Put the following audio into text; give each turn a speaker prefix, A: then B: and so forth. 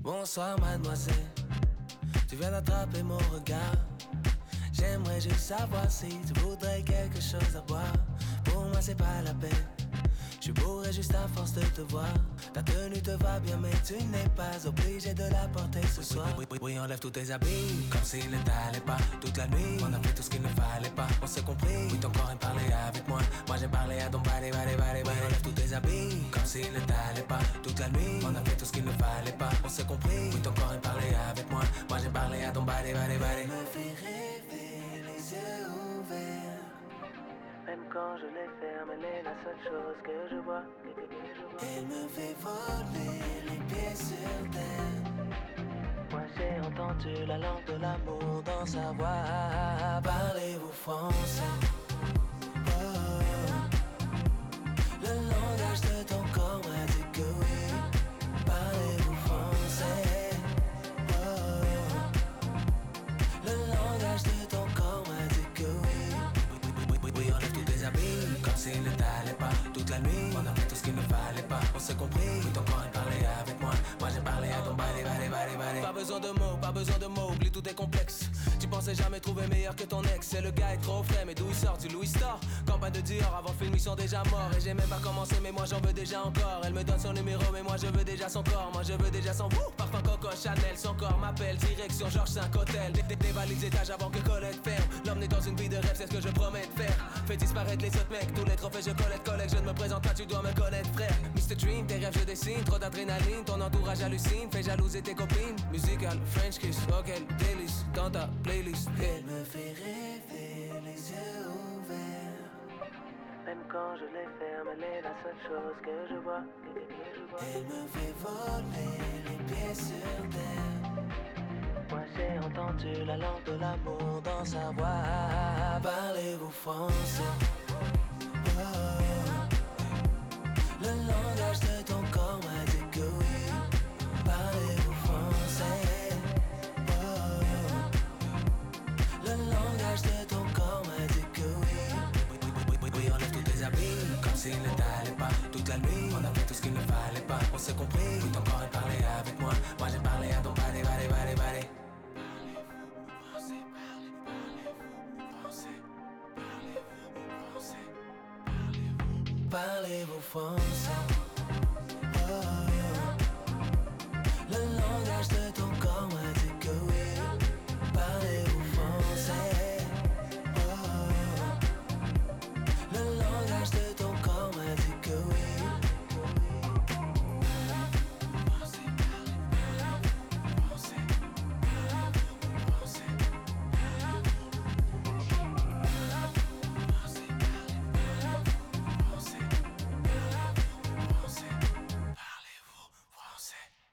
A: Bonsoir mademoiselle, tu viens d'attraper mon regard. J'aimerais juste savoir si tu voudrais quelque chose à boire. Pour moi c'est pas la peine, je bourrais juste à force de te voir. Ta tenue te va bien mais tu n'es pas obligé de la porter ce soir. Oui, enlève tous tes habits, comme s'il ne t'allait pas. Toute la nuit, on a fait tout ce qu'il ne fallait pas. On s'est compris, oui ton corps aime parler avec moi. Moi j'aime parler à ton body. Oui, enlève tous tes habits, comme s'il ne t'allait pas. Toute la nuit, on a fait tout ce qu'il ne fallait pas. On s'est compris, oui ton corps aime parler avec moi. Moi j'aime parler à ton body. Elle me fait rêver, les yeux ouverts. Même quand je les ferme, elle est la seule chose que je vois. Elle me fait voler les pieds sur terre. Moi j'ai entendu la langue de l'amour dans sa voix. Parlez-vous français? Oh. Le langage de ton corps m'a dit que oui. Parlez-vous français? Oh. Le langage de ton corps m'a dit que oui. Oui, enlève tous tes habits, comme s'il ne t'allait pas. Toute la nuit, on a fait tout ce qu'il ne fallait pas. On s'est compris, oui ton corps est parlé avec moi. Moi j'ai parlé à ton body. Pas besoin de mots, oublie tous tes complexes. Tu pensais jamais trouver meilleur que ton ex. Et le gars est trop frais, mais d'où il sort? Du Louis Store. Campagne de Dior, avant le film ils sont déjà morts. Et j'ai même pas commencé, mais moi j'en veux déjà encore. Elle me donne son numéro, mais moi je veux déjà son corps. Moi je veux déjà son parfum Coco Chanel. Son corps m'appelle, direction Georges 5 Hôtel. Dévalise les étages avant que Colette ferme. L'emmener dans une vie de rêve, c'est ce que je promets de faire. Fais disparaître les autres mecs, tous les trophées je collecte. Je ne me présente pas, tu dois me connaître frère. Mr. Dream, tes rêves je dessine. Trop d'adrénaline, ton entourage hallucine. Fais jalouser tes copines. Musical, French kiss, ok, délice. Dans ta playlist, elle me fait rêver, les yeux ouverts. Même quand je les ferme, elle est la seule chose que je vois. Elle me fait voler les pieds sur terre. Moi j'ai entendu la langue de l'amour dans sa voix. Parlez-vous français? Oh. Le langage de ton corps m'a dit que oui. Parlez-vous français? Oh. Le langage de ton corps m'a dit que oui. Oui, enlève tous tes habits, comme s'il ne t'allait pas. Toute la nuit, on a fait tout ce qu'il ne fallait pas. On s'est compris, oui ton corps est parlé avec moi. Moi j'ai parlé à ton body. Parlez-vous français?